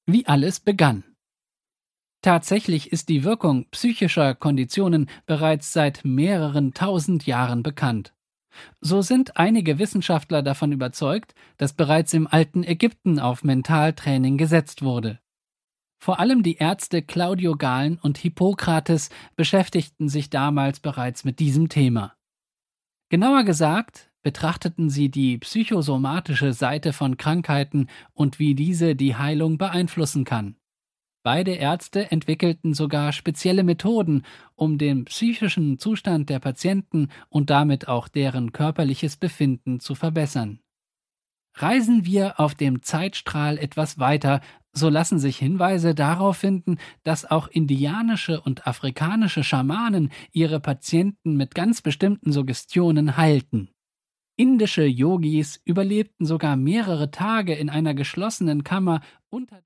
Wie alles begann. Tatsächlich ist die Wirkung psychischer Konditionen bereits seit mehreren tausend Jahren bekannt. So sind einige Wissenschaftler davon überzeugt, dass bereits im alten Ägypten auf Mentaltraining gesetzt wurde. Vor allem die Ärzte Claudio Galen und Hippokrates beschäftigten sich damals bereits mit diesem Thema. Genauer gesagt, betrachteten sie die psychosomatische Seite von Krankheiten und wie diese die Heilung beeinflussen kann. Beide Ärzte entwickelten sogar spezielle Methoden, um den psychischen Zustand der Patienten und damit auch deren körperliches Befinden zu verbessern. Reisen wir auf dem Zeitstrahl etwas weiter, so lassen sich Hinweise darauf finden, dass auch indianische und afrikanische Schamanen ihre Patienten mit ganz bestimmten Suggestionen heilten. Indische Yogis überlebten sogar mehrere Tage in einer geschlossenen Kammer unter